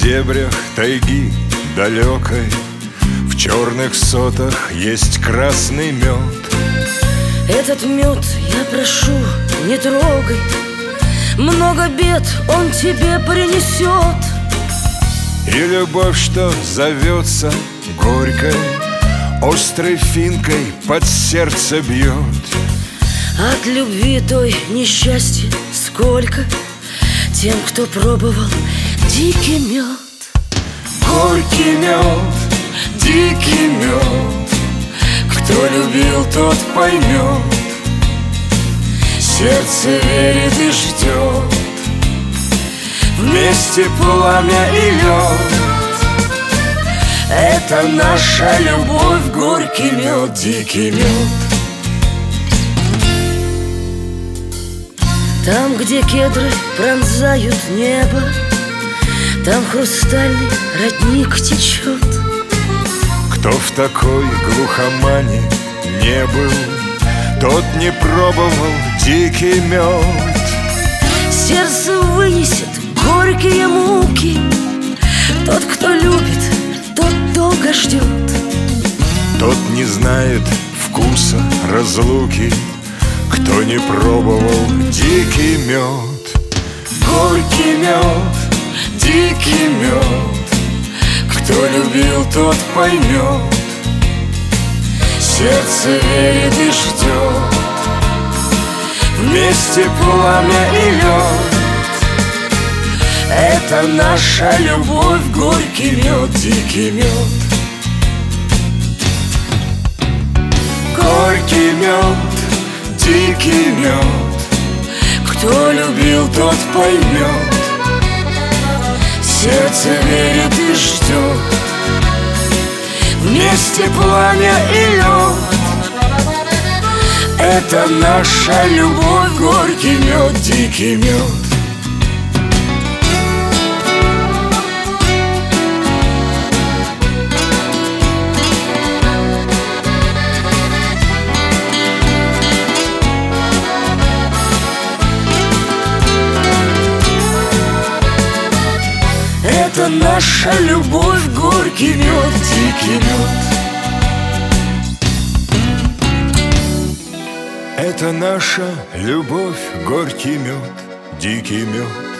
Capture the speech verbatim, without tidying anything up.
дебрях тайги далекой, в черных сотах есть красный мед. Этот мед, я прошу, не трогай, много бед он тебе принесет. И любовь, что зовется горькой, острой финкой под сердце бьет. От любви той несчастья сколько тем, кто пробовал дикий мед. Горький мед, дикий мед, кто любил, тот поймет. Сердце верит и ждет, вместе пламя и лед. Это наша любовь, горький мед, дикий мед. Там, где кедры пронзают небо, там хрустальный родник течет. Кто в такой глухомане не был, тот не пробовал дикий мед. Сердце вынесет горькие муки, тот, кто любит, тот долго ждет. Тот не знает вкуса разлуки, кто не пробовал дикий мед. Горький мед, дикий мед, кто любил, тот поймет. Сердце верит и ждет, вместе пламя и лед. Это наша любовь, горький мед, дикий мед. Горький мед, дикий мед, кто любил, тот поймет. Сердце верит и ждет, вместе пламя и лед. Это наша любовь, горький мед, дикий мед. Это наша любовь, горький мед, дикий мед. Это наша любовь, горький мед, дикий мед.